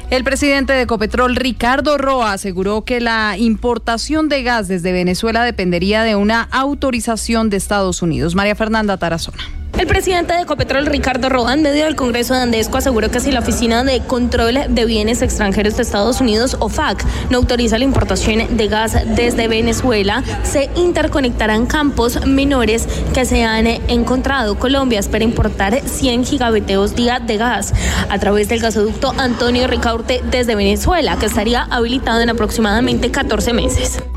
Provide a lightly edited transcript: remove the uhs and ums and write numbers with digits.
El presidente de Ecopetrol, Ricardo Roa, aseguró que la importación de gas desde Venezuela dependería de una autorización de Estados Unidos. María Fernanda Tarazona. El presidente de Ecopetrol, Ricardo Roa, en medio del Congreso de Andesco, aseguró que si la Oficina de Control de Bienes Extranjeros de Estados Unidos, OFAC, no autoriza la importación de gas desde Venezuela, se interconectarán campos menores que se han encontrado. Colombia espera importar 100 gigabyteos día de gas a través del gasoducto Antonio Ricaurte desde Venezuela, que estaría habilitado en aproximadamente 14 meses.